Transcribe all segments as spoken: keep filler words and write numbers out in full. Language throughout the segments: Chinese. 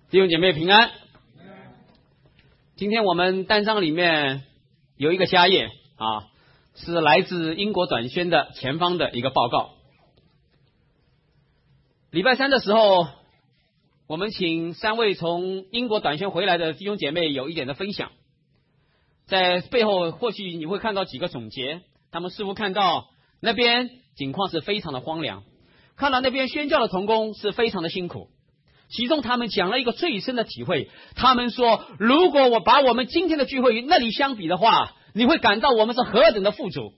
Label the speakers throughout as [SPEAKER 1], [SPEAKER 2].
[SPEAKER 1] 弟兄姐妹平安。今天我们单章里面有一个家业啊，是来自英国短宣的前方的一个报告。礼拜三的时候，我们请三位从英国短宣回来的弟兄姐妹有一点的分享，在背后或许你会看到几个总结。他们似乎看到那边景况是非常的荒凉，看到那边宣教的同工是非常的辛苦。其中他们讲了一个最深的体会，他们说，如果我把我们今天的聚会与那里相比的话，你会感到我们是何等的富足。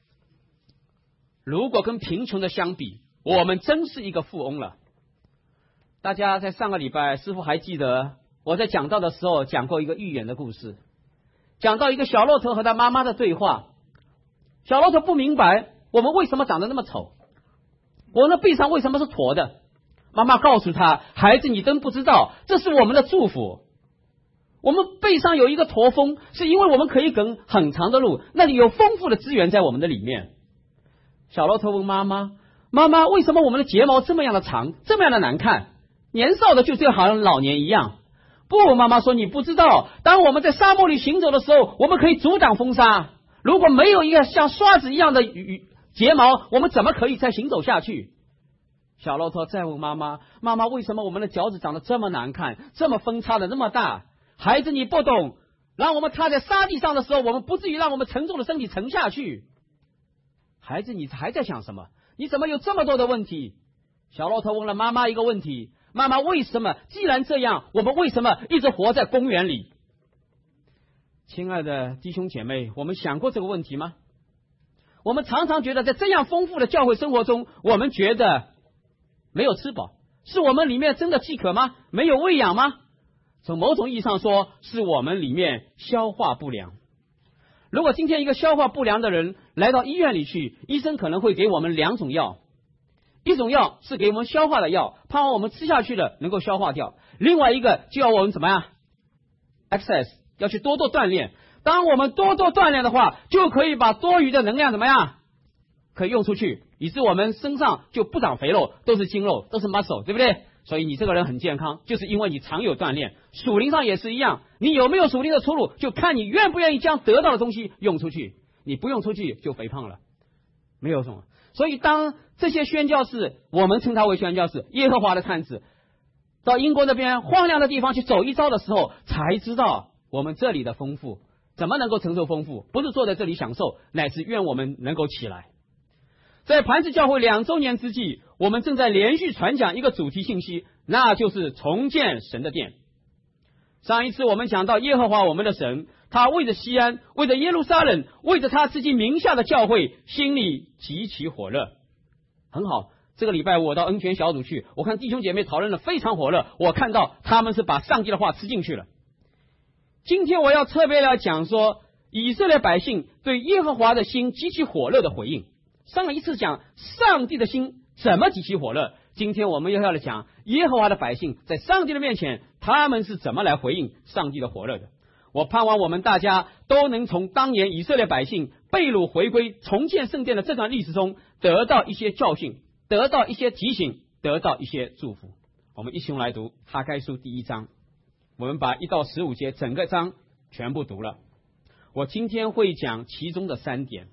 [SPEAKER 1] 如果跟贫穷的相比，我们真是一个富翁了。大家在上个礼拜师父还记得我在讲道的时候讲过一个寓言的故事，讲到一个小骆驼和他妈妈的对话。小骆驼不明白我们为什么长得那么丑，我们的背上为什么是驼的。妈妈告诉他，孩子，你真不知道，这是我们的祝福。我们背上有一个驼峰，是因为我们可以赶很长的路，那里有丰富的资源在我们的里面。小骆驼问妈妈，妈妈，为什么我们的睫毛这么样的长，这么样的难看？年少的就这好像老年一样。不，妈妈说，你不知道，当我们在沙漠里行走的时候，我们可以阻挡风沙。如果没有一个像刷子一样的睫毛，我们怎么可以再行走下去？小骆驼再问妈妈，妈妈，为什么我们的脚趾长得这么难看，这么分叉的那么大？孩子，你不懂，让我们踏在沙地上的时候，我们不至于让我们沉重的身体沉下去。孩子，你还在想什么？你怎么有这么多的问题？小骆驼问了妈妈一个问题，妈妈，为什么既然这样，我们为什么一直活在公园里？亲爱的弟兄姐妹，我们想过这个问题吗？我们常常觉得在这样丰富的教会生活中，我们觉得没有吃饱，是我们里面真的饥渴吗？没有喂养吗？从某种意义上说，是我们里面消化不良。如果今天一个消化不良的人来到医院里去，医生可能会给我们两种药，一种药是给我们消化的药，盼望我们吃下去了能够消化掉，另外一个就要我们怎么样 exercise， 要去多多锻炼。当我们多多锻炼的话，就可以把多余的能量怎么样可以用出去，以致我们身上就不长肥肉，都是筋肉，都是 muscle， 对不对？所以你这个人很健康，就是因为你常有锻炼。属灵上也是一样，你有没有属灵的出路，就看你愿不愿意将得到的东西用出去。你不用出去就肥胖了，没有什么。所以当这些宣教士，我们称他为宣教士，耶和华的探子，到英国那边荒凉的地方去走一遭的时候，才知道我们这里的丰富，怎么能够承受丰富？不是坐在这里享受，乃是愿我们能够起来。在磐石教会两周年之际，我们正在连续传讲一个主题信息，那就是重建神的殿。上一次我们讲到耶和华我们的神，他为着西安，为着耶路撒冷，为着他自己名下的教会，心里极其火热。很好，这个礼拜我到恩泉小组去，我看弟兄姐妹讨论的非常火热，我看到他们是把上帝的话吃进去了。今天我要特别来讲说，以色列百姓对耶和华的心极其火热的回应。上一次讲上帝的心怎么极其火热，今天我们又要来讲耶和华的百姓在上帝的面前，他们是怎么来回应上帝的火热的。我盼望我们大家都能从当年以色列百姓被掳回归重建圣殿的这段历史中得到一些教训，得到一些提醒，得到一些祝福。我们一起来读哈该书第一章，我们把一到十五节整个章全部读了。我今天会讲其中的三点，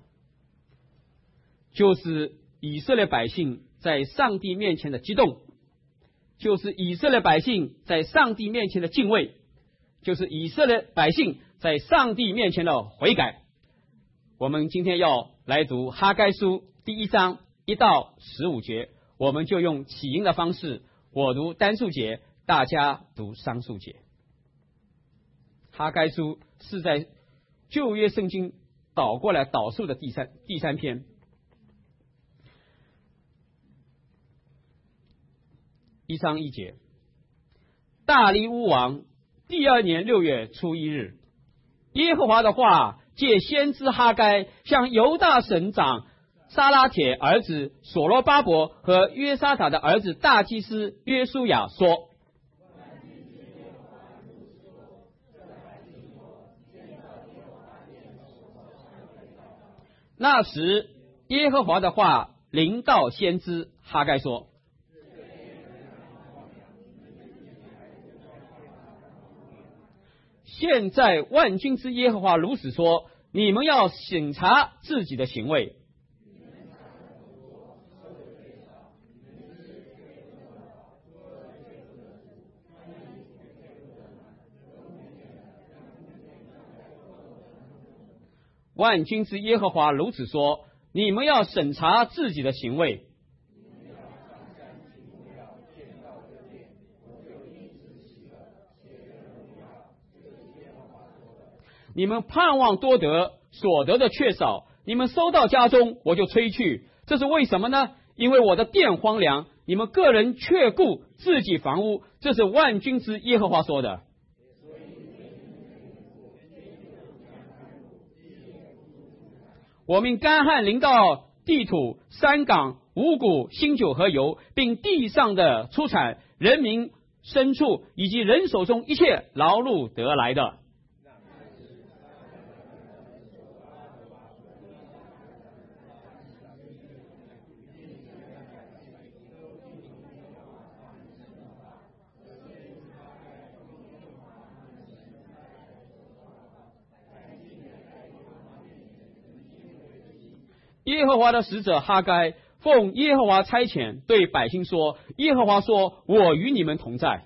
[SPEAKER 1] 就是以色列百姓在上帝面前的激动，就是以色列百姓在上帝面前的敬畏，就是以色列百姓在上帝面前的悔改。我们今天要来读哈该书第一章一到十五节，我们就用起因的方式，我读单数节，大家读双数节。哈该书是在旧约圣经倒过来导数的第三第三篇。一章一节，大利乌王第二年六月初一日，耶和华的话借先知哈该向犹大省长撒拉铁儿子所罗巴伯和约沙法的儿子大祭司约书亚说，那时耶和华的话临到先知哈该说， 现在万军之耶和华如此说：你们要审查自己的行为。万军之耶和华如此说：你们要审查自己的行为。你们盼望多得，所得的却少；你们收到家中，我就吹去。这是为什么呢？因为我的殿荒凉，你们个人却顾自己房屋。这是万军之耶和华说的。我命干旱临到地土、山岗、五谷、新酒和油，并地上的出产、人民、牲畜以及人手中一切劳碌得来的。耶和华的使者哈该奉耶和华差遣对百姓说：耶和华说，我与你们同在。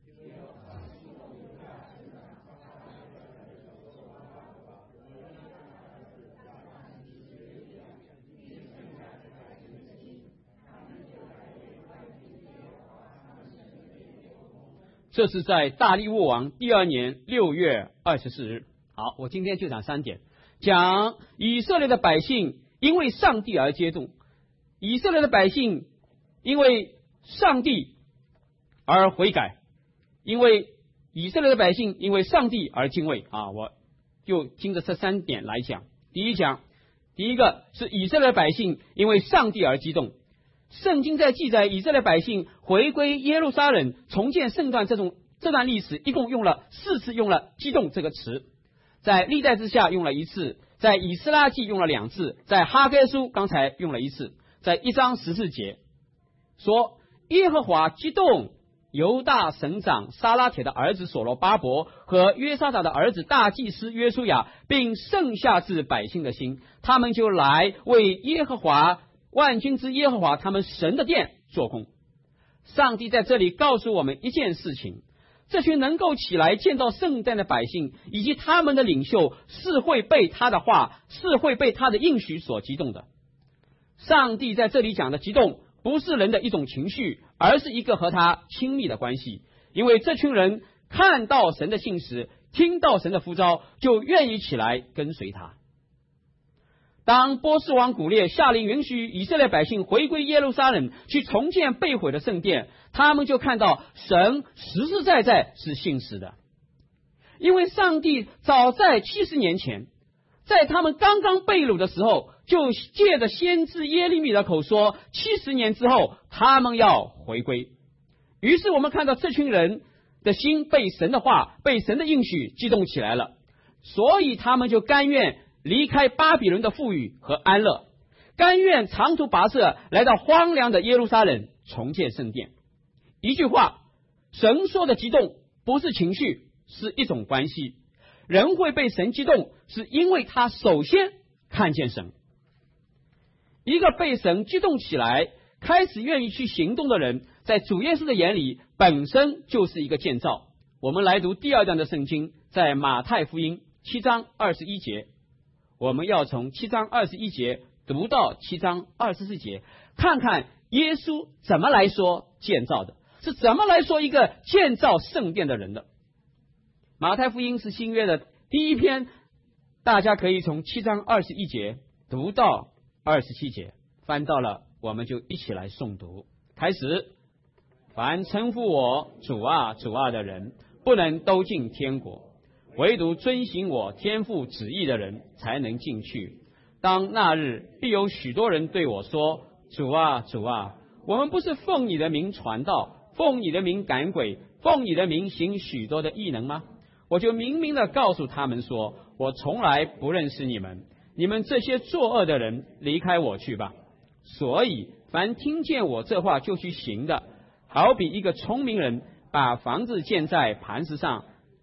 [SPEAKER 1] 这是在大利乌王第二年六月二十四日。好，我今天就讲三点，讲以色列的百姓因为上帝而接种，以色列的百姓因为上帝而悔改，因为以色列的百姓因为上帝而敬畏啊！我就听着这三点来讲。第一讲，第一个是以色列百姓因为上帝而激动。圣经在记载以色列百姓回归耶路撒冷重建圣殿这种这段历史，一共用了四次用了激动这个词，在历代之下用了一次，在以斯拉记用了两次，在哈该书刚才用了一次，在一章十四节说耶和华激动犹大省长撒拉铁的儿子所罗巴伯和约沙法的儿子大祭司约书亚，并剩下至百姓的心，他们就来为耶和华万军之耶和华他们神的殿做工。上帝在这里告诉我们一件事情，这群能够起来建造圣殿的百姓以及他们的领袖是会被他的话，是会被他的应许所激动的。上帝在这里讲的激动不是人的一种情绪，而是一个和他亲密的关系，因为这群人看到神的信实，听到神的呼召，就愿意起来跟随他。当波斯王古列下令允许以色列百姓回归耶路撒冷去重建被毁的圣殿，他们就看到神实实在在是信实的。因为上帝早在七十年前，在他们刚刚被掳的时候，就借着先知耶利米的口说，七十年之后他们要回归。于是我们看到这群人的心被神的话，被神的应许激动起来了，所以他们就甘愿离开巴比伦的富裕和安乐，甘愿长途跋涉来到荒凉的耶路撒冷重建圣殿。一句话，神说的激动不是情绪，是一种关系。人会被神激动，是因为他首先看见神。一个被神激动起来，开始愿意去行动的人，在主耶稣的眼里本身就是一个建造。我们来读第二段的圣经，在马太福音七章二十一节，我们要从七章二十一节读到七章二十四节，看看耶稣怎么来说建造的，是怎么来说一个建造圣殿的人的。马太福音是新约的第一篇，大家可以从七章二十一节读到二十七节，翻到了我们就一起来诵读。开始，凡称呼我主啊主啊的人，不能都进天国，唯独遵行我天父旨意的人才能进去。当那日，必有许多人对我说，主啊主啊，我们不是奉你的名传道，奉你的名赶鬼，奉你的名行许多的异能吗？我就明明的告诉他们说，我从来不认识你们，你们这些作恶的人，离开我去吧。所以凡听见我这话就去行的，好比一个聪明人把房子建在磐石上，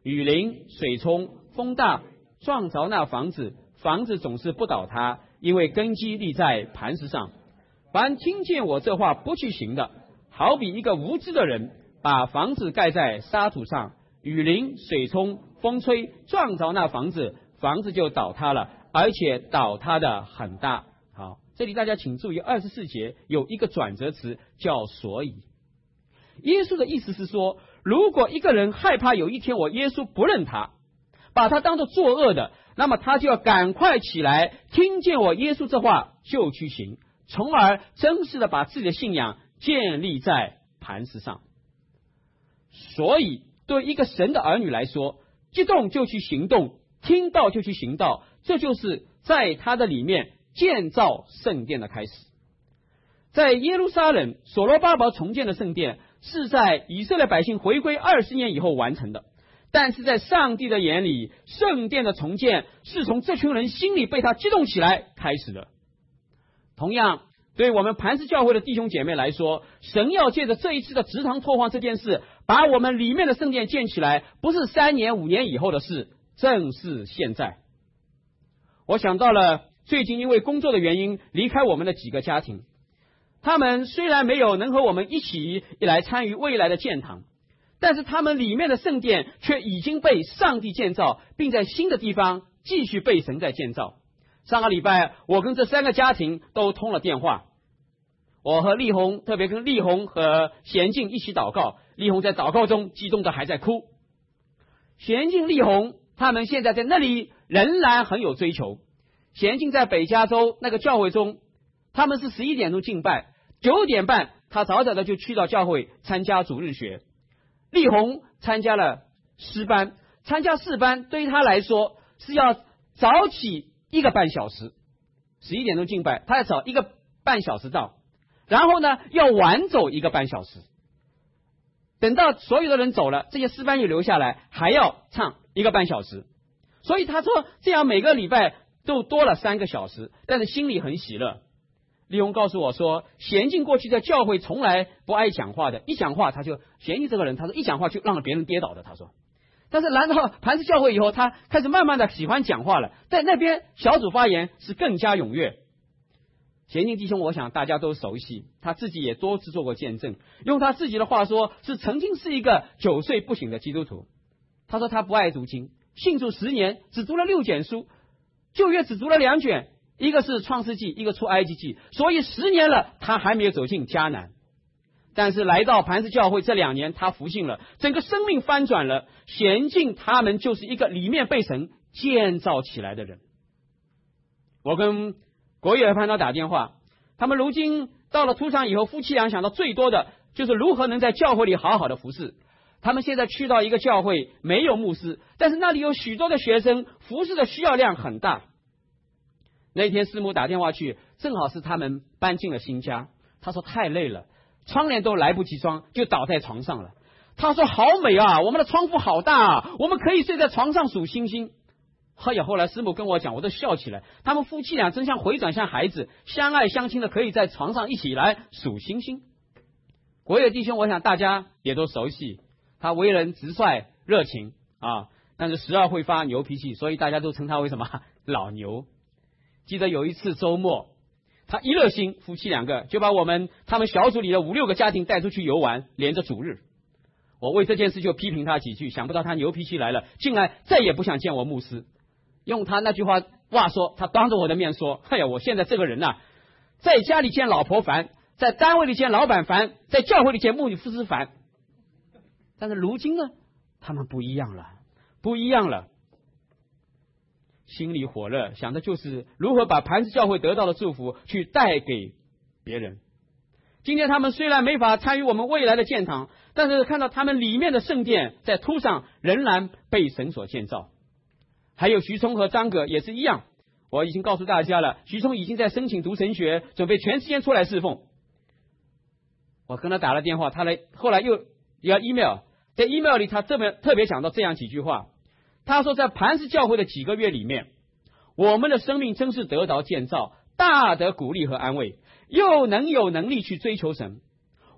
[SPEAKER 1] 雨淋、水冲、风大，撞着那房子，房子总是不倒塌，因为根基立在磐石上。凡听见我这话不去行的，好比一个无知的人，把房子盖在沙土上，雨淋、水冲、风吹，撞着那房子，房子就倒塌了，而且倒塌的很大。好，这里大家请注意，二十四节有一个转折词叫所以。耶稣的意思是说，如果一个人害怕有一天我耶稣不认他，把他当作作恶的，那么他就要赶快起来，听见我耶稣这话就去行，从而真实的把自己的信仰建立在磐石上。所以对一个神的儿女来说，激动就去行动，听到就去行道，这就是在他的里面建造圣殿的开始。在耶路撒冷所罗巴伯重建的圣殿是在以色列百姓回归二十年以后完成的，但是在上帝的眼里，圣殿的重建是从这群人心里被他激动起来开始的。同样，对我们磐石教会的弟兄姐妹来说，神要借着这一次的植堂拓荒这件事，把我们里面的圣殿建起来，不是三年五年以后的事，正是现在。我想到了最近因为工作的原因离开我们的几个家庭，他们虽然没有能和我们一起来参与未来的建堂，但是他们里面的圣殿却已经被上帝建造，并在新的地方继续被神在建造。上个礼拜我跟这三个家庭都通了电话，我和丽红，特别跟丽红和贤静一起祷告，丽红在祷告中激动的还在哭。贤静、丽红他们现在在那里仍然很有追求。贤静在北加州那个教会中，他们是十一点钟敬拜，九点半他早早的就去到教会参加主日学。丽红参加了诗班，参加诗班对于他来说是要早起一个半小时，十一点钟敬拜，他要早一个半小时到，然后呢要晚走一个半小时，等到所有的人走了，这些诗班又留下来，还要唱一个半小时。所以他说这样每个礼拜都多了三个小时，但是心里很喜乐。丽红告诉我说，贤静过去在教会从来不爱讲话的，一讲话他就，贤静这个人他说一讲话就让别人跌倒的，他说。但是来到磐石教会以后，他开始慢慢的喜欢讲话了，在那边小组发言是更加踊跃。贤静弟兄我想大家都熟悉，他自己也多次做过见证，用他自己的话说，是曾经是一个九岁不醒的基督徒。他说他不爱读经，信主十年只读了六卷书，旧约只读了两卷，一个是创世纪，一个出埃及记，所以十年了他还没有走进迦南。但是来到磐石教会这两年，他服信了，整个生命翻转了。贤静他们就是一个里面被神建造起来的人。我跟国语和潘导打电话，他们如今到了土场以后，夫妻俩想到最多的就是如何能在教会里好好的服侍。他们现在去到一个教会，没有牧师，但是那里有许多的学生，服侍的需要量很大。那天师母打电话去，正好是他们搬进了新家，他说太累了，窗帘都来不及装，就倒在床上了。他说好美啊，我们的窗户好大啊，我们可以睡在床上数星星。哎呀，后来师母跟我讲，我都笑起来，他们夫妻俩真像回转像孩子，相爱相亲的，可以在床上一起来数星星。国野弟兄我想大家也都熟悉，他为人直率热情啊，但是时而会发牛脾气，所以大家都称他为什么老牛。记得有一次周末，他一热心，夫妻两个就把我们他们小组里的五六个家庭带出去游玩，连着主日。我为这件事就批评他几句，想不到他牛脾气来了，竟然再也不想见我牧师。用他那句话话说，他当着我的面说，哎呀，我现在这个人啊，在家里见老婆烦，在单位里见老板烦，在教会里见牧师烦。但是如今呢，他们不一样了，不一样了。心里火热，想的就是如何把磐石教会得到的祝福去带给别人。今天他们虽然没法参与我们未来的建堂，但是看到他们里面的圣殿在突上仍然被神所建造。还有徐聪和张葛也是一样，我已经告诉大家了，徐聪已经在申请读神学，准备全时间出来侍奉。我跟他打了电话，他来后来又要 email， 在 email 里他特别特别讲到这样几句话。他说在磐石教会的几个月里面，我们的生命真是得着建造，大得鼓励和安慰，又能有能力去追求神。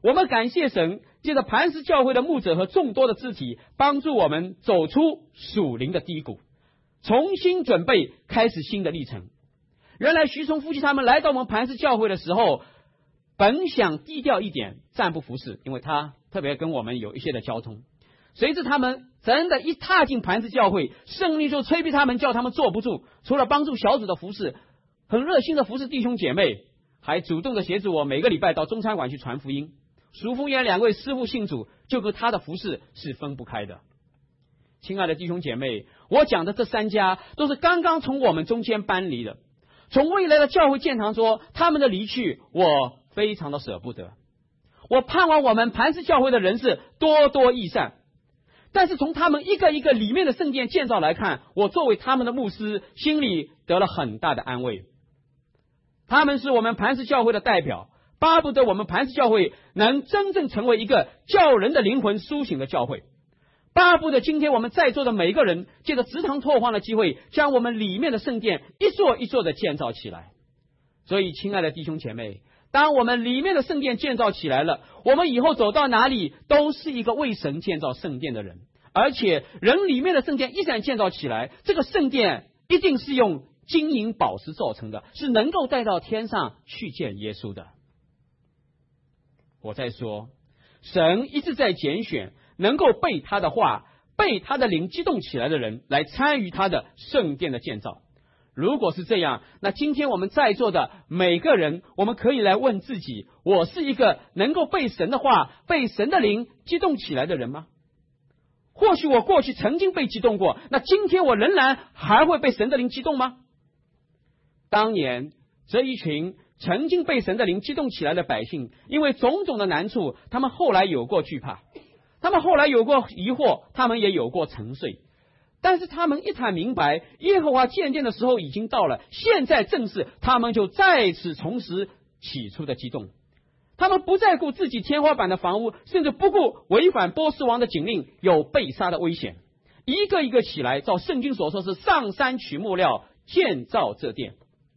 [SPEAKER 1] 我们感谢神，借着磐石教会的牧者和众多的肢体，帮助我们走出属灵的低谷，重新准备开始新的历程。原来徐崇夫妻他们来到我们磐石教会的时候，本想低调一点，暂不服侍，因为他特别跟我们有一些的交通。随着他们真的一踏进磐石教会，圣灵就催逼他们，叫他们坐不住。除了帮助小组的服侍，很热心的服侍弟兄姐妹，还主动的协助我每个礼拜到中餐馆去传福音。淑凤园两位师父信主，就跟他的服侍是分不开的。亲爱的弟兄姐妹，我讲的这三家都是刚刚从我们中间搬离的。从未来的教会建堂说，他们的离去，我非常的舍不得。我盼望我们磐石教会的人士多多益善。但是从他们一个一个里面的圣殿建造来看，我作为他们的牧师，心里得了很大的安慰。他们是我们磐石教会的代表，巴不得我们磐石教会能真正成为一个叫人的灵魂苏醒的教会，巴不得今天我们在座的每个人借着直堂拓荒的机会，将我们里面的圣殿一座一座的建造起来。所以亲爱的弟兄姐妹，当我们里面的圣殿建造起来了，我们以后走到哪里都是一个为神建造圣殿的人。而且人里面的圣殿一旦建造起来，这个圣殿一定是用金银宝石造成的，是能够带到天上去见耶稣的。我在说，神一直在拣选能够被他的话、被他的灵激动起来的人来参与他的圣殿的建造。如果是这样，那今天我们在座的每个人，我们可以来问自己，我是一个能够被神的话、被神的灵激动起来的人吗？或许我过去曾经被激动过，那今天我仍然还会被神的灵激动吗？当年这一群曾经被神的灵激动起来的百姓，因为种种的难处，他们后来有过惧怕，他们后来有过疑惑，他们也有过沉睡。但是他们一谈明白耶和华渐渐的时候已经到了，现在正是他们就再次重拾起初的激动。他们不再顾自己天花板的房屋，甚至不顾违反波斯王的警令有被杀的危险，一个一个起来，照圣经所说是上山取木料建造这殿。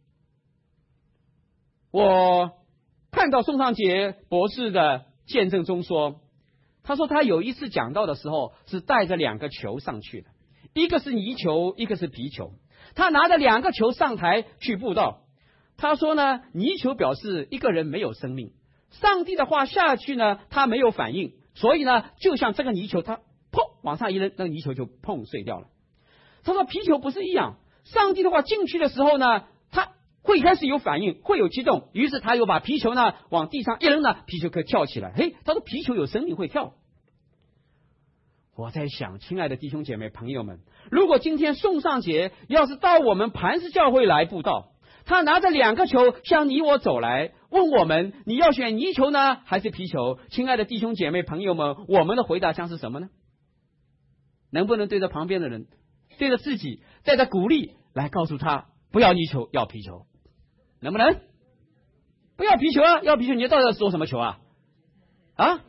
[SPEAKER 1] 我看到宋尚杰博士的见证中说，他说他有一次讲道的时候是带着两个球上去的，一个是泥球，一个是皮球。他拿着两个球上台去布道。他说呢，泥球表示一个人没有生命，上帝的话下去呢，他没有反应，所以呢，就像这个泥球，他砰往上一扔，那个泥球就碰碎掉了。他说皮球不是一样，上帝的话进去的时候呢，他会开始有反应，会有激动，于是他又把皮球呢往地上一扔呢，皮球可以跳起来。嘿，他说皮球有生命会跳。我在想，亲爱的弟兄姐妹朋友们，如果今天宋尚杰要是到我们磐石教会来布道，他拿着两个球向你我走来，问我们你要选泥球呢还是皮球？亲爱的弟兄姐妹朋友们，我们的回答将是什么呢？能不能对着旁边的人，对着自己，带着鼓励来告诉他，不要泥球，要皮球？能不能？不要皮球啊，要皮球，你到底要说什么球啊？啊？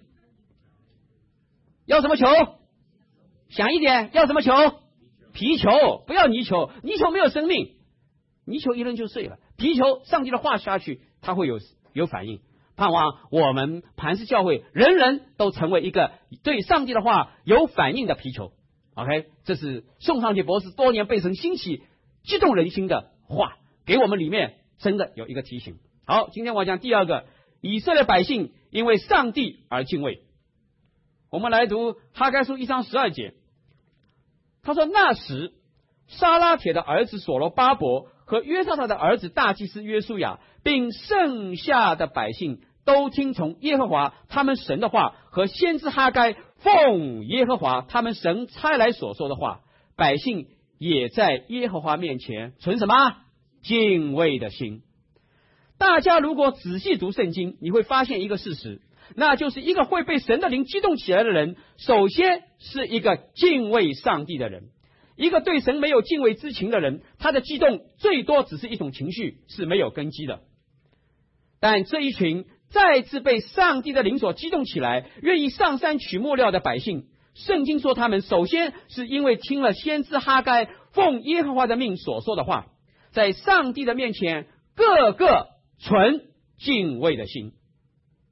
[SPEAKER 1] 要什么球？想一点，要什么球？皮球，不要泥球，泥球没有生命，泥球一扔就碎了。皮球，上帝的话下去，它会有有反应。盼望我们磐石教会人人都成为一个对上帝的话有反应的皮球。OK， 这是宋尚杰博士多年被神兴起激动人心的话，给我们里面真的有一个提醒。好，今天我讲第二个，以色列百姓因为上帝而敬畏。我们来读哈该书一章十二节，他说，那时沙拉铁的儿子所罗巴伯和约沙法的儿子大祭司约书亚，并剩下的百姓都听从耶和华他们神的话，和先知哈该奉耶和华他们神差来所说的话，百姓也在耶和华面前存什么？敬畏的心。大家如果仔细读圣经，你会发现一个事实，那就是一个会被神的灵激动起来的人，首先是一个敬畏上帝的人。一个对神没有敬畏之情的人，他的激动最多只是一种情绪，是没有根基的。但这一群再次被上帝的灵所激动起来，愿意上山取木料的百姓，圣经说他们首先是因为听了先知哈该奉耶和华的命所说的话，在上帝的面前个个存敬畏的心。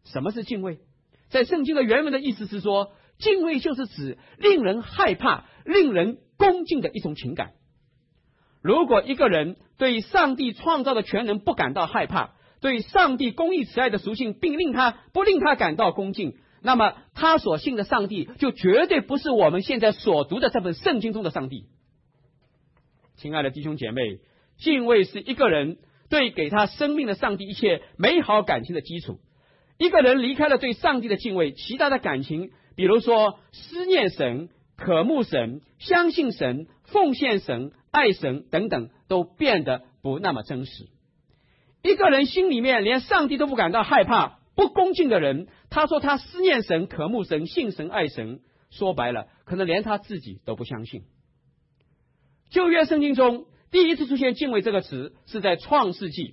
[SPEAKER 1] 什么是敬畏？在圣经的原文的意思是说，敬畏就是指令人害怕、令人恭敬的一种情感。如果一个人对上帝创造的全能不感到害怕，对上帝公义慈爱的属性并令他不令他感到恭敬，那么他所信的上帝就绝对不是我们现在所读的这本圣经中的上帝。亲爱的弟兄姐妹，敬畏是一个人对给他生命的上帝一切美好感情的基础。一个人离开了对上帝的敬畏，其他的感情，比如说思念神、渴慕神、相信神、奉献神、爱神等等，都变得不那么真实。一个人心里面连上帝都不感到害怕、不恭敬的人，他说他思念神、渴慕神、信神、爱神，说白了，可能连他自己都不相信。旧约圣经中第一次出现敬畏这个词是在创世纪，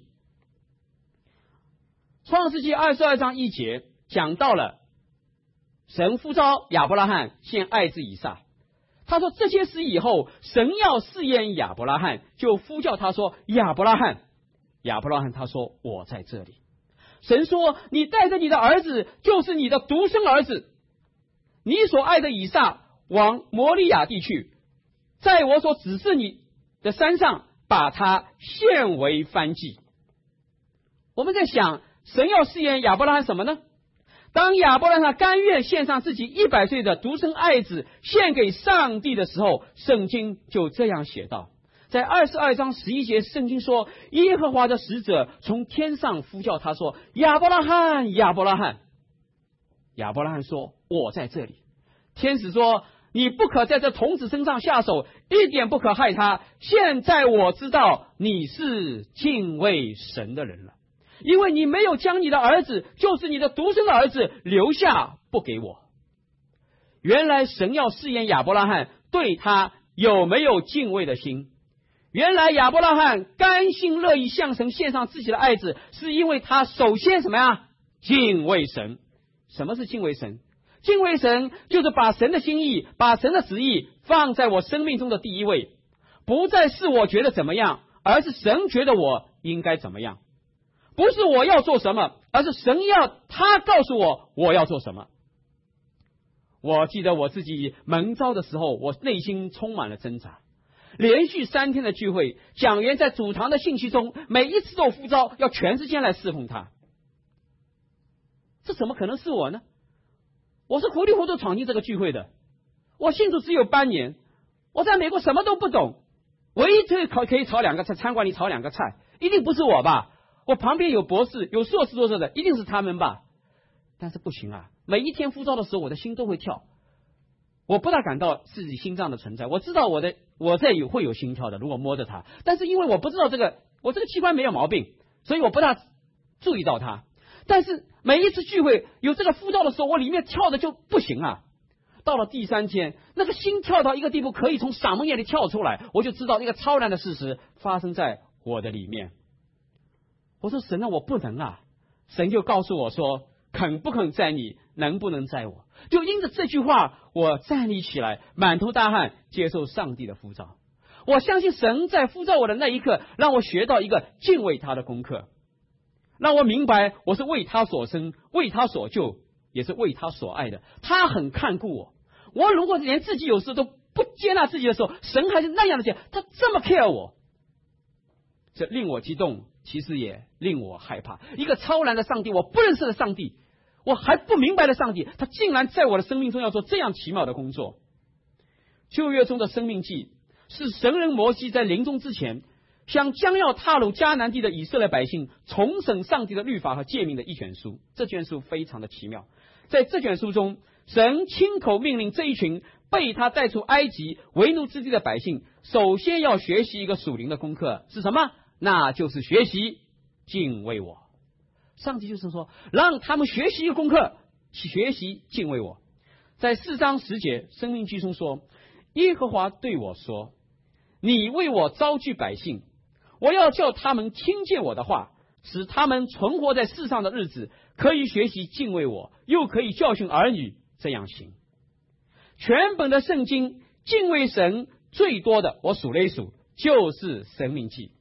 [SPEAKER 1] 创世纪二十二章一节讲到了神呼召亚伯拉罕献爱子以撒。他说这些事以后，神要试验亚伯拉罕，就呼叫他说亚伯拉罕。亚伯拉罕他说我在这里。神说你带着你的儿子，就是你的独生儿子，你所爱的以撒，往摩利亚地去，在我所指示你的山上把他献为燔祭。我们在想，神要试验亚伯拉罕什么呢？当亚伯拉罕甘愿献上自己一百岁的独生爱子献给上帝的时候，圣经就这样写道，在二十二章十一节，圣经说耶和华的使者从天上呼叫他说亚伯拉罕，亚伯拉罕。亚伯拉罕说我在这里。天使说你不可在这童子身上下手，一点不可害他，现在我知道你是敬畏神的人了，因为你没有将你的儿子，就是你的独生的儿子留下不给我。原来神要试验亚伯拉罕对他有没有敬畏的心。原来亚伯拉罕甘心乐意向神献上自己的爱子，是因为他首先什么呀？敬畏神。什么是敬畏神？敬畏神就是把神的心意，把神的旨意放在我生命中的第一位，不再是我觉得怎么样，而是神觉得我应该怎么样。不是我要做什么，而是神要他告诉我我要做什么。我记得我自己蒙召的时候，我内心充满了挣扎。连续三天的聚会，讲员在主堂的信息中每一次都呼召要全时间来侍奉他，这怎么可能是我呢？我是糊里糊涂闯进这个聚会的，我信主只有半年，我在美国什么都不懂，唯一可以可以炒两个菜，餐馆里炒两个菜，一定不是我吧？我旁边有博士有硕士做这的，一定是他们吧？但是不行啊，每一天呼召的时候我的心都会跳，我不大感到自己心脏的存在，我知道我的我在有会有心跳的，如果摸着它，但是因为我不知道这个，我这个器官没有毛病，所以我不大注意到它。但是每一次聚会有这个呼召的时候，我里面跳的就不行啊。到了第三天，那个心跳到一个地步，可以从嗓门眼里跳出来，我就知道一个超然的事实发生在我的里面。我说神啊，我不能啊。神就告诉我说，肯不肯在你，能不能在我。就因着这句话，我站立起来，满头大汗，接受上帝的呼召。我相信神在呼召我的那一刻，让我学到一个敬畏他的功课，让我明白我是为他所生，为他所救，也是为他所爱的。他很看顾我，我如果连自己有时都不接纳自己的时候，神还是那样的接，他这么 care 我，这令我激动，其实也令我害怕。一个超然的上帝，我不认识的上帝，我还不明白的上帝，他竟然在我的生命中要做这样奇妙的工作。旧约中的生命记是神人摩西在临终之前向将要踏入迦南地的以色列百姓重审上帝的律法和诫命的一卷书。这卷书非常的奇妙，在这卷书中，神亲口命令这一群被他带出埃及为奴之地的百姓，首先要学习一个属灵的功课，是什么？那就是学习敬畏我。上帝就是说，让他们学习一个功课，学习敬畏我。在四章十节，生命记中说，耶和华对我说，你为我招聚百姓，我要叫他们听见我的话，使他们存活在世上的日子，可以学习敬畏我，又可以教训儿女，这样行。全本的圣经敬畏神最多的，我数了一数，就是生命记。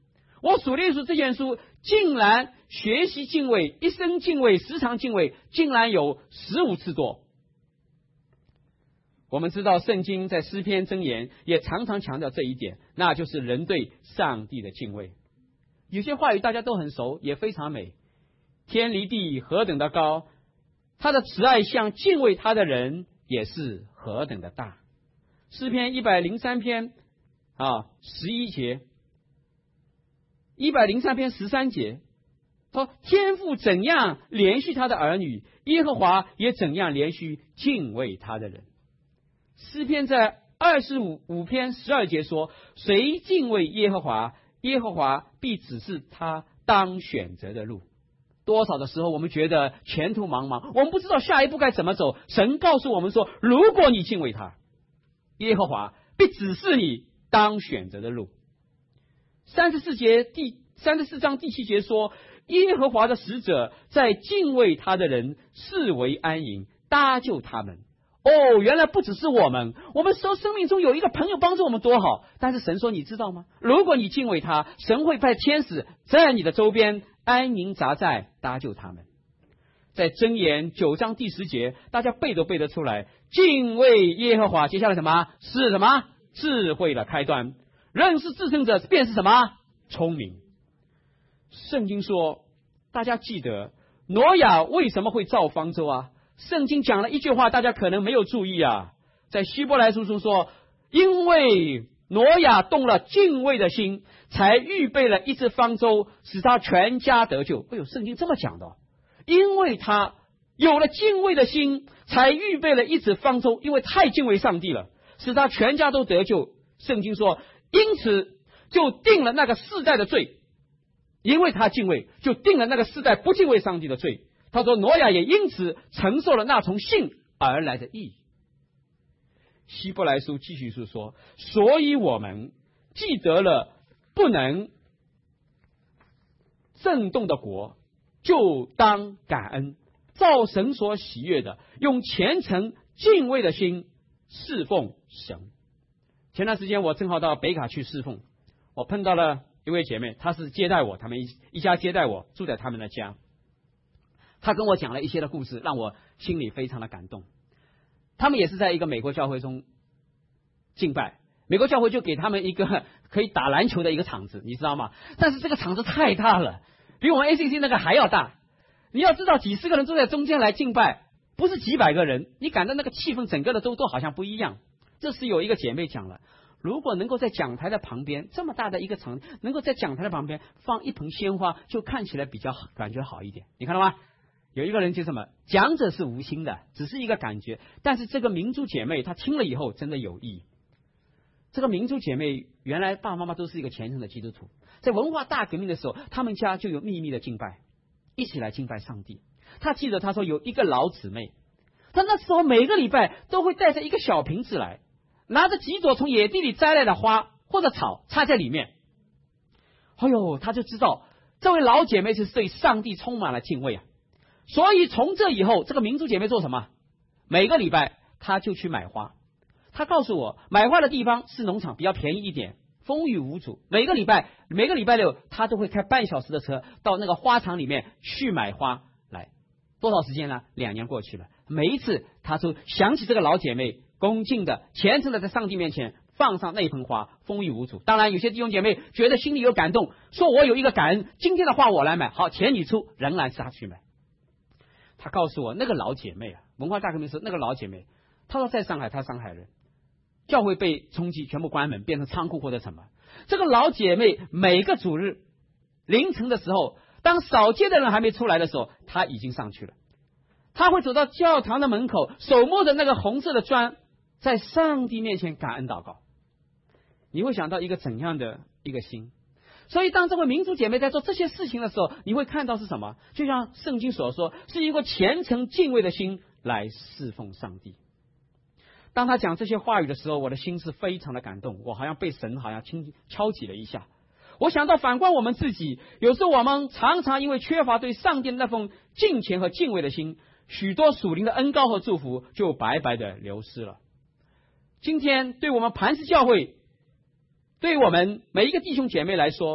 [SPEAKER 1] 我属灵书这件书竟然学习敬畏，一生敬畏，时常敬畏，竟然有十五次多。我们知道圣经在诗篇箴言也常常强调这一点，那就是人对上帝的敬畏。有些话语大家都很熟，也非常美。天离地何等的高，他的慈爱向敬畏他的人也是何等的大。诗篇一百零三篇啊十一节，一百零三篇十三节说，天父怎样连续他的儿女，耶和华也怎样连续敬畏他的人。诗篇在二十五五篇十二节说，谁敬畏耶和华，耶和华必指示他当选择的路。多少的时候我们觉得前途茫茫，我们不知道下一步该怎么走，神告诉我们说，如果你敬畏他，耶和华必指示你当选择的路。三十四节第三十四章第七节说，耶和华的使者在敬畏他的人视为安营，搭救他们。哦，原来不只是我们，我们说生命中有一个朋友帮助我们多好，但是神说你知道吗？如果你敬畏他，神会派天使在你的周边安营扎寨，搭救他们。在箴言九章第十节，大家背都背得出来，敬畏耶和华，接下来什么？是什么？智慧的开端。认识至圣者便是什么？聪明。圣经说，大家记得挪亚为什么会造方舟啊？圣经讲了一句话，大家可能没有注意啊，在希伯来书中说，因为挪亚动了敬畏的心，才预备了一只方舟，使他全家得救。哎呦，圣经这么讲的，因为他有了敬畏的心，才预备了一只方舟，因为太敬畏上帝了，使他全家都得救。圣经说，因此就定了那个世代的罪，因为他敬畏，就定了那个世代不敬畏上帝的罪。他说，挪亚也因此承受了那从信而来的义。希伯来书继续说，所以我们既得了不能震动的国，就当感恩，照神所喜悦的，用虔诚敬畏的心侍奉神。前段时间我正好到北卡去侍奉，我碰到了一位姐妹，她是接待我，他们一家接待我，住在他们的家。他跟我讲了一些的故事，让我心里非常的感动。他们也是在一个美国教会中敬拜，美国教会就给他们一个可以打篮球的一个场子，你知道吗？但是这个场子太大了，比我们 A C C 那个还要大。你要知道，几十个人坐在中间来敬拜，不是几百个人，你感到那个气氛整个的都都好像不一样。这时有一个姐妹讲了，如果能够在讲台的旁边，这么大的一个场，能够在讲台的旁边放一盆鲜花，就看起来比较感觉好一点。你看到吗？有一个人就什么，讲者是无心的，只是一个感觉，但是这个民族姐妹她听了以后真的有意义。这个民族姐妹原来爸爸妈妈都是一个虔诚的基督徒，在文化大革命的时候，他们家就有秘密的敬拜，一起来敬拜上帝。她记得她说有一个老姊妹，她那时候每个礼拜都会带着一个小瓶子来，拿着几朵从野地里摘来的花或者草插在里面。哎呦，她就知道这位老姐妹是对上帝充满了敬畏啊。所以从这以后，这个民族姐妹做什么？每个礼拜她就去买花。她告诉我，买花的地方是农场，比较便宜一点，风雨无阻。每个礼拜每个礼拜六，她都会开半小时的车到那个花场里面去买花来。多少时间呢？两年过去了。每一次她都想起这个老姐妹，恭敬的虔诚的在上帝面前放上那盆花，风雨无阻。当然有些弟兄姐妹觉得心里有感动，说我有一个感恩，今天的花我来买，好，钱你出，仍然是她去买。他告诉我，那个老姐妹啊，文化大革命时那个老姐妹，她说在上海，她上海人，教会被冲击，全部关门，变成仓库或者什么。这个老姐妹每个主日凌晨的时候，当扫街的人还没出来的时候，她已经上去了。她会走到教堂的门口，手摸着那个红色的砖，在上帝面前感恩祷告。你会想到一个怎样的一个心？所以当这位民族姐妹在做这些事情的时候，你会看到是什么？就像圣经所说，是一个虔诚敬畏的心来侍奉上帝。当他讲这些话语的时候，我的心是非常的感动，我好像被神好像轻敲击了一下。我想到反观我们自己，有时候我们常常因为缺乏对上帝的那份敬虔和敬畏的心，许多属灵的恩膏和祝福就白白的流失了。今天对我们磐石教会，对我们每一个弟兄姐妹来说，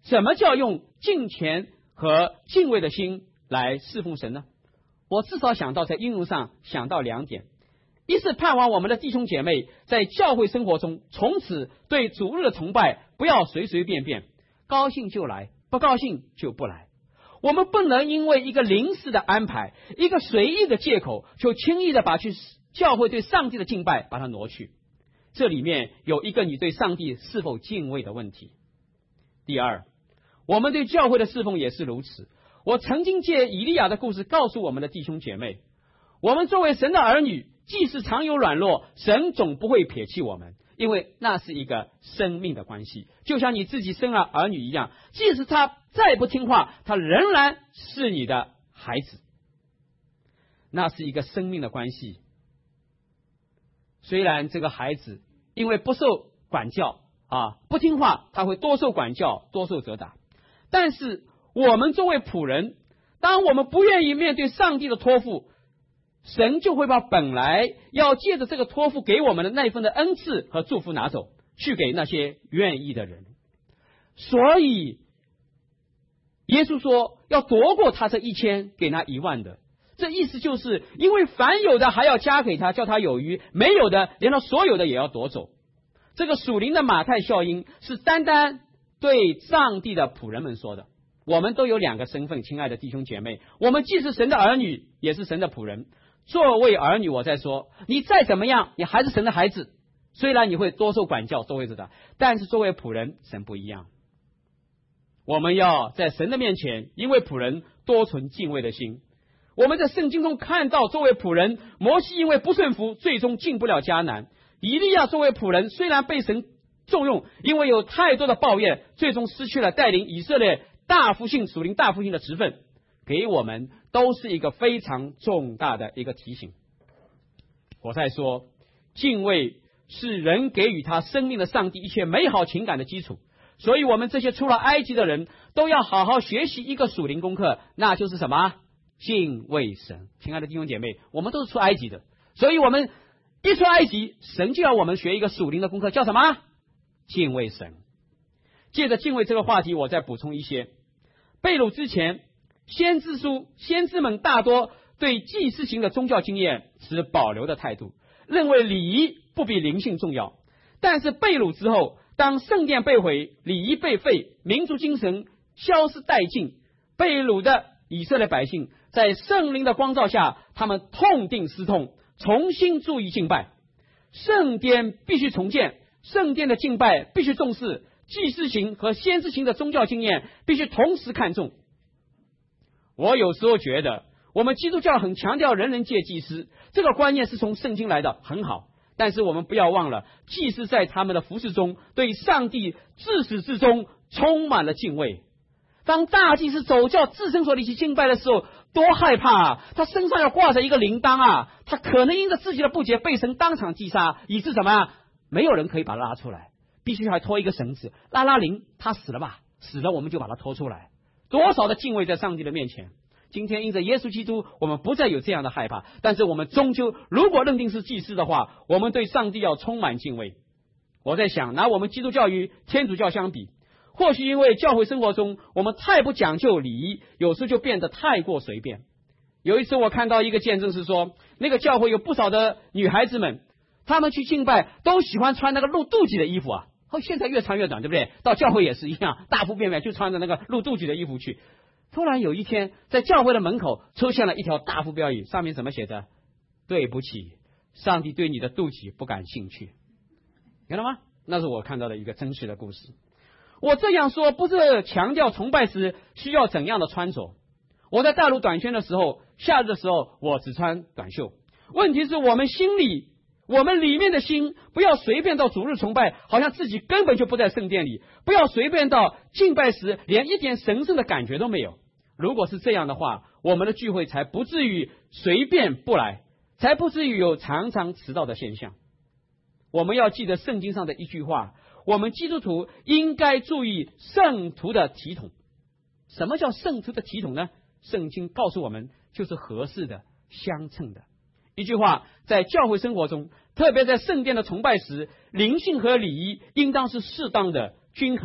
[SPEAKER 1] 什么叫用敬虔和敬畏的心来侍奉神呢？我至少想到在应用上想到两点。一是盼望我们的弟兄姐妹在教会生活中，从此对主日的崇拜不要随随便便，高兴就来，不高兴就不来。我们不能因为一个临时的安排，一个随意的借口，就轻易的把去教会对上帝的敬拜把它挪去。这里面有一个你对上帝是否敬畏的问题。第二，我们对教会的侍奉也是如此。我曾经借以利亚的故事告诉我们的弟兄姐妹，我们作为神的儿女，即使常有软弱，神总不会撇弃我们，因为那是一个生命的关系，就像你自己生了儿女一样，即使他再不听话，他仍然是你的孩子，那是一个生命的关系。虽然这个孩子因为不受管教啊，不听话，他会多受管教，多受责打，但是我们作为仆人，当我们不愿意面对上帝的托付，神就会把本来要借着这个托付给我们的那一份的恩赐和祝福拿走，去给那些愿意的人。所以耶稣说要夺过他这一千，给那一万的。这意思就是因为凡有的还要加给他，叫他有余，没有的连他所有的也要夺走。这个属灵的马太效应是单单对上帝的仆人们说的。我们都有两个身份，亲爱的弟兄姐妹，我们既是神的儿女，也是神的仆人。作为儿女，我在说，你再怎么样，你还是神的孩子，虽然你会多受管教，都会知道，但是作为仆人，神不一样。我们要在神的面前，因为仆人多存敬畏的心。我们在圣经中看到，作为仆人，摩西因为不顺服，最终进不了迦南；以利亚作为仆人，虽然被神重用，因为有太多的抱怨，最终失去了带领以色列大复兴、属灵大复兴的职分。给我们都是一个非常重大的一个提醒。我在说，敬畏是人给予他生命的上帝一切美好情感的基础。所以我们这些出了埃及的人都要好好学习一个属灵功课，那就是什么？敬畏神。亲爱的弟兄姐妹，我们都是出埃及的，所以我们一出埃及，神就要我们学一个属灵的功课，叫什么？敬畏神。借着敬畏这个话题，我再补充一些。被掳之前，先知书先知们大多对祭司型的宗教经验持保留的态度，认为礼仪不比灵性重要。但是被掳之后，当圣殿被毁，礼仪被废，民族精神消失殆尽，被掳的以色列百姓在圣灵的光照下，他们痛定思痛，重新注意敬拜。圣殿必须重建，圣殿的敬拜必须重视，祭司型和先知型的宗教经验必须同时看重。我有时候觉得我们基督教很强调人人皆祭司，这个观念是从圣经来的，很好，但是我们不要忘了，祭司在他们的服事中对上帝自始至终充满了敬畏。当大祭司走教自身所立起敬拜的时候，多害怕啊！他身上要挂着一个铃铛啊，他可能因着自己的不洁被神当场击杀，以致什么啊？没有人可以把他拉出来，必须还拖一个绳子，拉拉铃，他死了吧？死了我们就把他拖出来。多少的敬畏在上帝的面前。今天因着耶稣基督，我们不再有这样的害怕，但是我们终究如果认定是祭司的话，我们对上帝要充满敬畏。我在想，拿我们基督教与天主教相比，或许因为教会生活中我们太不讲究礼仪，有时就变得太过随便。有一次我看到一个见证是说，那个教会有不少的女孩子们，她们去敬拜都喜欢穿那个露肚脐的衣服啊，现在越穿越短，对不对？到教会也是一样，大腹便便就穿着那个露肚脐的衣服去。突然有一天，在教会的门口出现了一条大幅标语，上面怎么写着？对不起，上帝对你的肚脐不感兴趣。看到吗？那是我看到的一个真实的故事。我这样说不是强调崇拜时需要怎样的穿着。我在大陆短宣的时候，夏日的时候我只穿短袖。问题是我们心里我们里面的心不要随便到主日崇拜，好像自己根本就不在圣殿里，不要随便到敬拜时连一点神圣的感觉都没有。如果是这样的话，我们的聚会才不至于随便不来，才不至于有常常迟到的现象。我们要记得圣经上的一句话，我们基督徒应该注意圣徒的体统。什么叫圣徒的体统呢？圣经告诉我们，就是合适的、相称的。一句话，在教会生活中，特别在圣殿的崇拜时，灵性和礼仪应当是适当的、均衡的，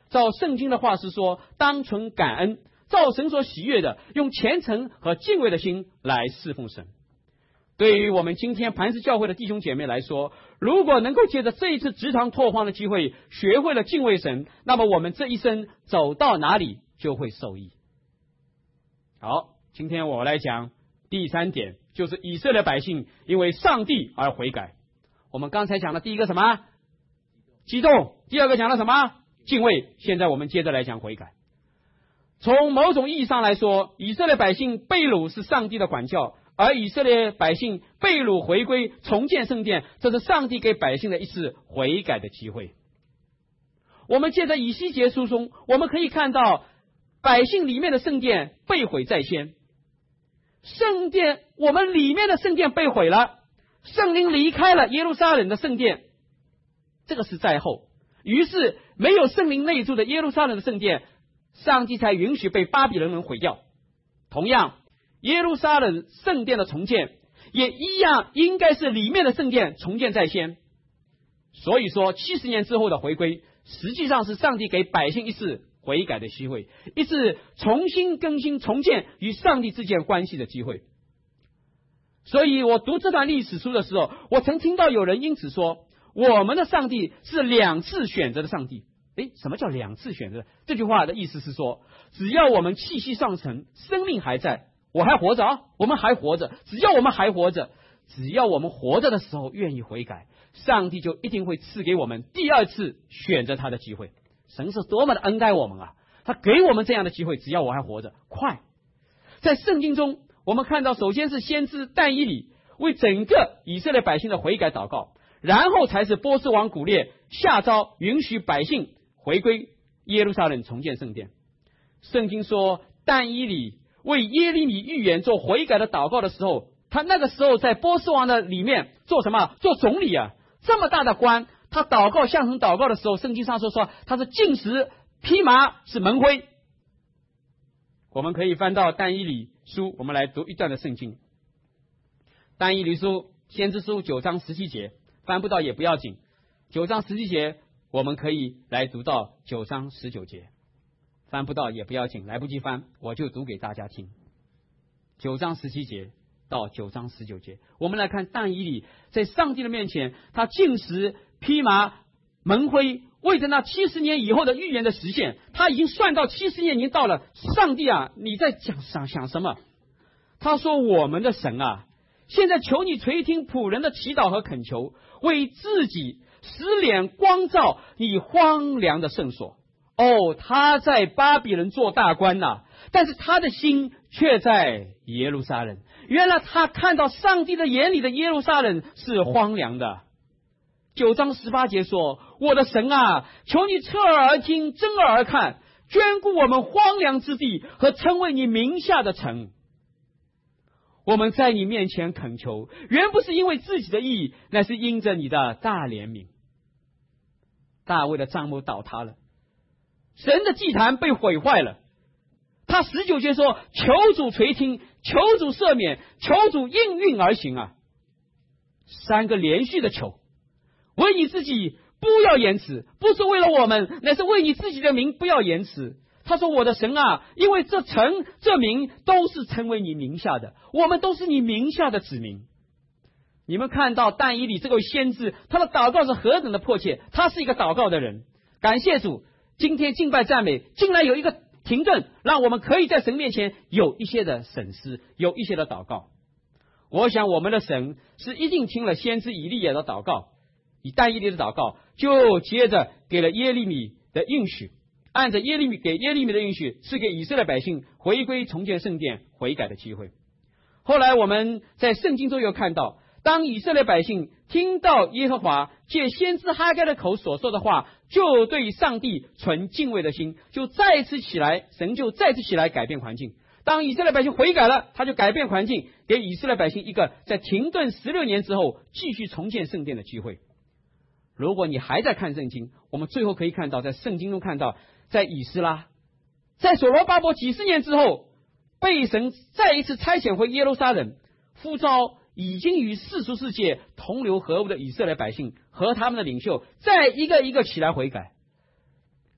[SPEAKER 1] 照圣经的话是说，当存感恩，照神所喜悦的，用虔诚和敬畏的心来侍奉神。对于我们今天磐石教会的弟兄姐妹来说，如果能够借着这一次职堂拓荒的机会，学会了敬畏神，那么我们这一生走到哪里就会受益。好，今天我来讲第三点，就是以色列百姓因为上帝而悔改。我们刚才讲的第一个什么？激动。第二个讲了什么？敬畏。现在我们接着来讲悔改。从某种意义上来说，以色列百姓被掳是上帝的管教，而以色列百姓被掳回归重建圣殿，这是上帝给百姓的一次悔改的机会。我们借着以西结书中，我们可以看到百姓里面的圣殿被毁在先，圣殿我们里面的圣殿被毁了，圣灵离开了耶路撒冷的圣殿，这个是在后。于是没有圣灵内住的耶路撒冷的圣殿，上帝才允许被巴比伦人毁掉。同样，耶路撒冷圣殿的重建也一样应该是里面的圣殿重建在先。所以说七十年之后的回归，实际上是上帝给百姓一次悔改的机会，一次重新更新重建与上帝之间关系的机会。所以我读这段历史书的时候，我曾听到有人因此说，我们的上帝是两次选择的上帝。诶，什么叫两次选择？这句话的意思是说，只要我们气息上升，生命还在，我还活着啊，我们还活着，只要我们还活着，只要我们活着的时候愿意悔改，上帝就一定会赐给我们第二次选择他的机会。神是多么的恩待我们啊，他给我们这样的机会，只要我还活着，快。在圣经中我们看到，首先是先知但以理为整个以色列百姓的悔改祷告，然后才是波斯王古列下诏允许百姓回归耶路撒冷重建圣殿。圣经说，但以理为耶利米预言做悔改的祷告的时候，他那个时候在波斯王的里面做什么？做总理啊，这么大的官，他祷告向神祷告的时候，圣经上说说他是禁食披麻是门徽。我们可以翻到但以理书，我们来读一段的圣经。但以理书先知书九章十七节，翻不到也不要紧，九章十七节我们可以来读到九章十九节，翻不到也不要紧，来不及翻我就读给大家听。九章十七节到九章十九节，我们来看但以理在上帝的面前，他禁食披麻门徽，为着那七十年以后的预言的实现，他已经算到七十年已经到了。上帝啊，你在讲想想什么？他说，我们的神啊，现在求你垂听仆人的祈祷和恳求，为自己使脸光照你荒凉的圣所。哦，他在巴比伦做大官呐、啊，但是他的心却在耶路撒冷。原来他看到上帝的眼里的耶路撒冷是荒凉的。九章十八节说，我的神啊，求你侧耳而听，睁耳而看，眷顾我们荒凉之地和称为你名下的城。我们在你面前恳求，原不是因为自己的义，乃是因着你的大怜悯。大卫的帐幕倒塌了，神的祭坛被毁坏了。他十九节说，求主垂听，求主赦免，求主应运而行啊！三个连续的求，为你自己不要延迟，不是为了我们，乃是为你自己的名不要延迟。他说，我的神啊，因为这城这名都是称为你名下的，我们都是你名下的子民。你们看到但以理这位先知，他的祷告是何等的迫切，他是一个祷告的人。感谢主，今天敬拜赞美竟然有一个停顿，让我们可以在神面前有一些的审思，有一些的祷告。我想我们的神是一定听了先知以利亚的祷告，以但以理的祷告，就接着给了耶利米的应许，按着耶利米给耶利米的应许，是给以色列百姓回归重建圣殿悔改的机会。后来我们在圣经中又看到，当以色列百姓听到耶和华借先知哈该的口所说的话，就对上帝存敬畏的心，就再次起来，神就再次起来改变环境。当以色列百姓悔改了，他就改变环境，给以色列百姓一个在停顿十六年之后继续重建圣殿的机会。如果你还在看圣经，我们最后可以看到，在圣经中看到，在以斯拉，在所罗巴伯几十年之后，被神再一次差遣回耶路撒冷，呼召已经与世俗世界同流合污的以色列百姓和他们的领袖，再一个一个起来悔改。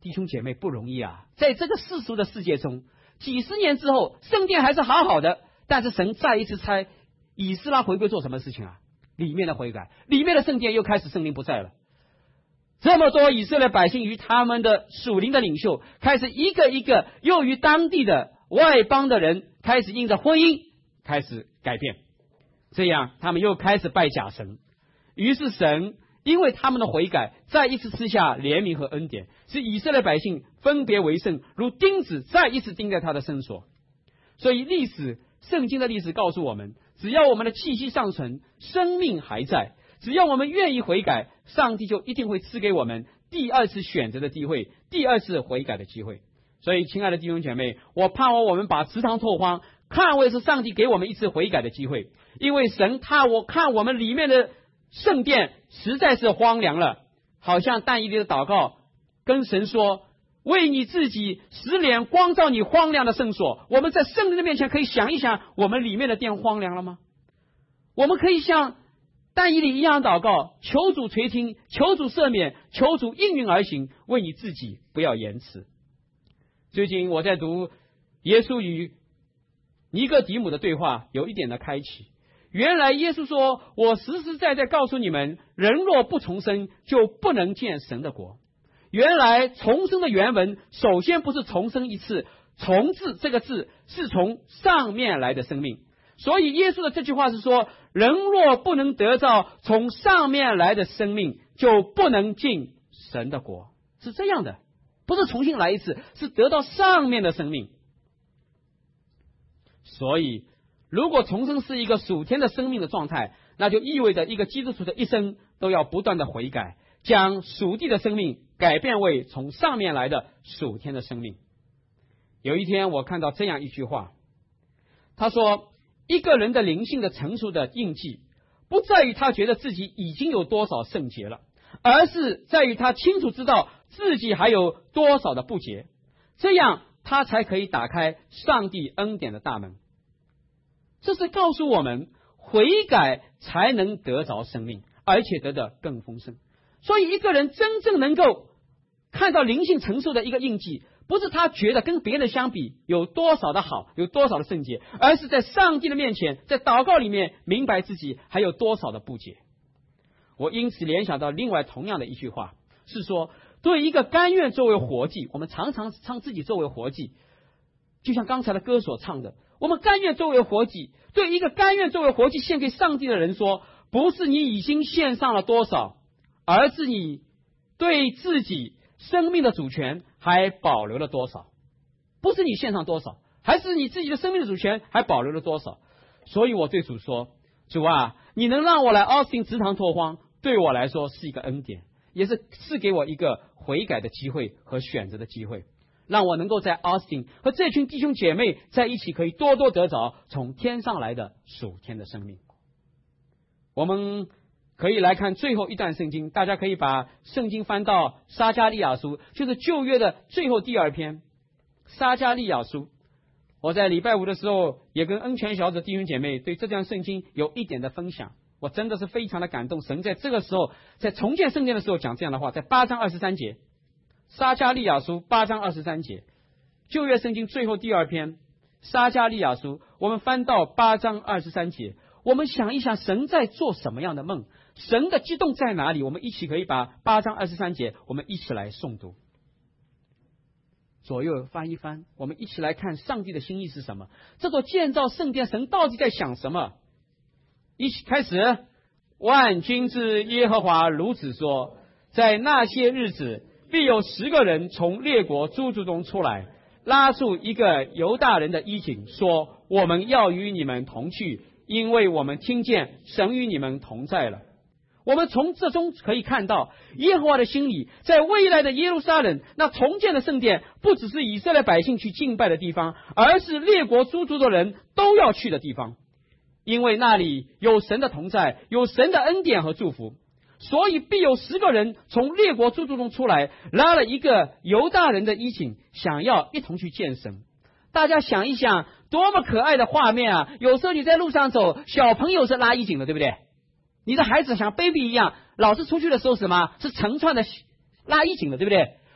[SPEAKER 1] 弟兄姐妹不容易啊，在这个世俗的世界中，几十年之后，圣殿还是好好的，但是神再一次差以斯拉回归做什么事情啊？里面的悔改，里面的圣殿又开始圣灵不在了。这么多以色列百姓与他们的属灵的领袖，开始一个一个又与当地的外邦的人开始因着婚姻开始改变，这样他们又开始拜假神。于是神因为他们的悔改，再一次赐下怜悯和恩典，使以色列百姓分别为圣，如钉子再一次钉在他的身所。所以历史圣经的历史告诉我们，只要我们的气息尚存，生命还在，只要我们愿意悔改，上帝就一定会赐给我们第二次选择的机会，第二次悔改的机会。所以亲爱的弟兄姐妹，我盼望我们把池塘拓荒看为是上帝给我们一次悔改的机会，因为神他我看我们里面的圣殿实在是荒凉了，好像但以理的祷告跟神说，为你自己使脸光照你荒凉的圣所。我们在圣灵的面前可以想一想，我们里面的殿荒凉了吗？我们可以像但以理一样祷告，求主垂听，求主赦免，求主应允而行，为你自己不要延迟。最近我在读耶稣与尼哥底母的对话，有一点的开启。原来耶稣说，我实实在在告诉你们，人若不重生，就不能见神的国。原来重生的原文首先不是重生一次，重字这个字是从上面来的生命。所以耶稣的这句话是说，人若不能得到从上面来的生命，就不能进神的国。是这样的，不是重新来一次，是得到上面的生命。所以如果重生是一个属天的生命的状态，那就意味着一个基督徒的一生都要不断的悔改，将属地的生命改变为从上面来的属天的生命。有一天我看到这样一句话，他说，一个人的灵性的成熟的印记，不在于他觉得自己已经有多少圣洁了，而是在于他清楚知道自己还有多少的不洁，这样他才可以打开上帝恩典的大门。这是告诉我们，悔改才能得着生命，而且得的更丰盛。所以一个人真正能够看到灵性成熟的一个印记，不是他觉得跟别人相比有多少的好，有多少的圣洁，而是在上帝的面前，在祷告里面明白自己还有多少的不洁。我因此联想到另外同样的一句话，是说对一个甘愿作为活祭，我们常常唱自己作为活祭，就像刚才的歌所唱的，我们甘愿作为活祭，对一个甘愿作为活祭献给上帝的人说，不是你已经献上了多少，而是你对自己生命的主权还保留了多少。不是你献上多少，还是你自己的生命的主权还保留了多少。所以我对主说，主啊，你能让我来奥斯汀池塘拓荒，对我来说是一个恩典，也是赐给我一个悔改的机会和选择的机会，让我能够在奥斯汀和这群弟兄姐妹在一起，可以多多得着从天上来的属天的生命。我们可以来看最后一段圣经，大家可以把圣经翻到撒迦利亚书，就是旧约的最后第二篇撒迦利亚书。我在礼拜五的时候也跟恩泉小组弟兄姐妹对这段圣经有一点的分享，我真的是非常的感动。神在这个时候在重建圣殿的时候讲这样的话，在八章二十三节，撒迦利亚书八章二十三节，旧约圣经最后第二篇撒迦利亚书，我们翻到八章二十三节，我们想一想神在做什么样的梦，神的激动在哪里。我们一起可以把八章二十三节我们一起来诵读，左右翻一翻，我们一起来看上帝的心意是什么。这座建造圣殿，神到底在想什么？一起开始。万军之耶和华如此说，在那些日子，必有十个人从列国诸族中出来，拉住一个犹大人的衣襟，说，我们要与你们同去，因为我们听见神与你们同在了。我们从这中可以看到，耶和华的心里，在未来的耶路撒冷那重建的圣殿，不只是以色列百姓去敬拜的地方，而是列国诸族的人都要去的地方，因为那里有神的同在，有神的恩典和祝福。所以必有十个人从列国诸族中出来，拉了一个犹大人的衣襟，想要一同去见神。大家想一想，多么可爱的画面啊！有时候你在路上走，小朋友是拉衣襟的，对不对？你的孩子像 baby 一样，老师出去的时候什么是成串的拉衣襟的，对不对？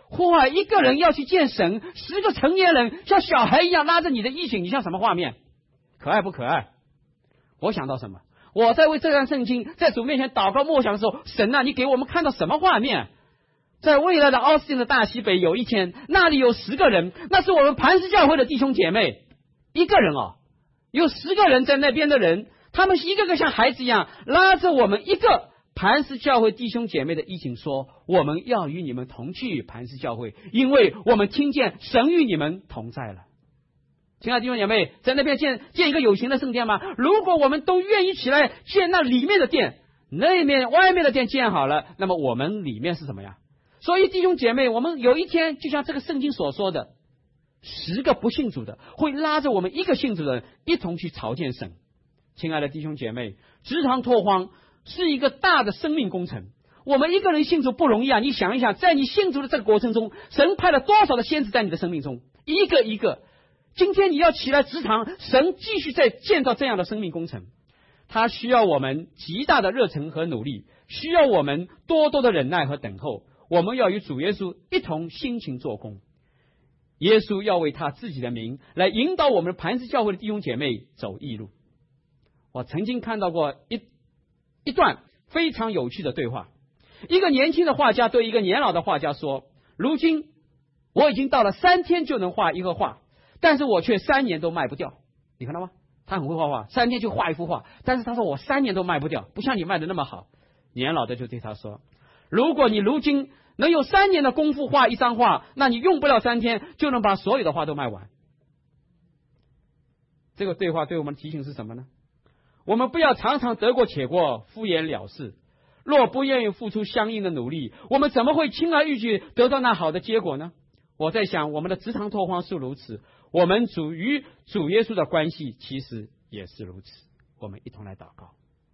[SPEAKER 1] 哇，一个人要去见神，十个成年人像小孩一样拉着你的衣裙，你像什么画面？可爱不可爱？我想到什么？我在为这段圣经在主面前祷告默想的时候，神啊，你给我们看到什么画面？在未来的奥斯汀的大西北，有一天那里有十个人，那是我们磐石教会的弟兄姐妹。一个人哦，有十个人在那边的人，他们一个个像孩子一样拉着我们一个磐石教会弟兄姐妹的衣襟，说我们要与你们同去磐石教会，因为我们听见神与你们同在了。亲爱的弟兄姐妹，在那边建建一个有形的圣殿吗？如果我们都愿意起来建那里面的殿，那面外面的殿建好了，那么我们里面是什么呀？所以弟兄姐妹，我们有一天就像这个圣经所说的，十个不信主的会拉着我们一个信主的人一同去朝见神。亲爱的弟兄姐妹，职场拓荒是一个大的生命工程，我们一个人信主不容易啊！你想一想，在你信主的这个过程中，神派了多少的先知在你的生命中，一个一个。今天你要起来职场，神继续在建造这样的生命工程，他需要我们极大的热忱和努力，需要我们多多的忍耐和等候。我们要与主耶稣一同辛勤做工。耶稣要为他自己的名来引导我们磐石教会的弟兄姐妹走义路。我曾经看到过一一段非常有趣的对话，一个年轻的画家对一个年老的画家说，如今我已经到了三天就能画一个画，但是我却三年都卖不掉。你看到吗？他很会画画，三天就画一幅画，但是他说我三年都卖不掉，不像你卖的那么好。年老的就对他说，如果你如今能有三年的功夫画一张画，那你用不了三天就能把所有的画都卖完。这个对话对我们的提醒是什么呢？我们不要常常得过且过，敷衍了事。若不愿意付出相应的努力，我们怎么会轻而易举得到那好的结果呢？我在想，我们的职场拓荒是如此，我们主与主耶稣的关系其实也是如此。我们一同来祷告。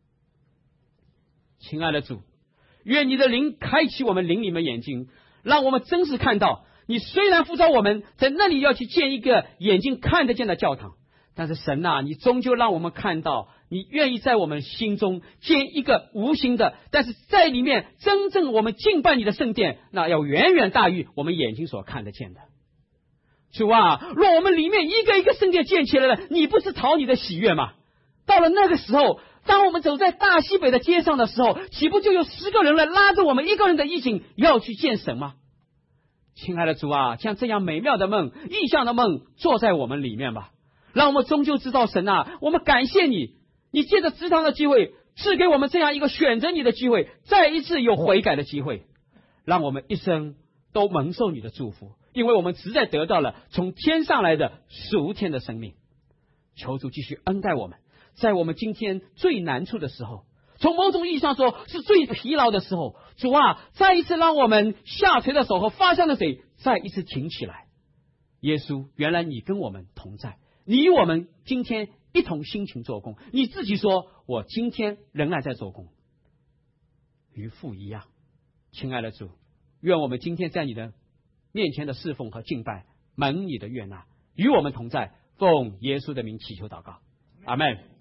[SPEAKER 1] 亲爱的主，愿你的灵开启我们灵里面眼睛，让我们真实看到，你虽然呼召我们在那里要去建一个眼睛看得见的教堂，但是神啊，你终究让我们看到，你愿意在我们心中建一个无形的，但是在里面真正我们敬拜你的圣殿，那要远远大于我们眼睛所看得见的。主啊，若我们里面一个一个圣殿建起来了，你不是讨你的喜悦吗？到了那个时候，当我们走在大西北的街上的时候，岂不就有十个人来拉着我们一个人的衣襟要去见神吗？亲爱的主啊，像这样美妙的梦、异象的梦坐在我们里面吧，让我们终究知道神啊，我们感谢你，你借着职场的机会赐给我们这样一个选择你的机会，再一次有悔改的机会，让我们一生都蒙受你的祝福，因为我们实在得到了从天上来的属天的生命。求主继续恩待我们，在我们今天最难处的时候，从某种意义上说是最疲劳的时候，主啊，再一次让我们下垂的手和发香的嘴再一次挺起来。耶稣，原来你跟我们同在，你与我们今天一同辛勤做工，你自己说我今天仍然在做工，与父一样。亲爱的主，愿我们今天在你的面前的侍奉和敬拜蒙你的悦纳，与我们同在，奉耶稣的名祈求祷告，阿们。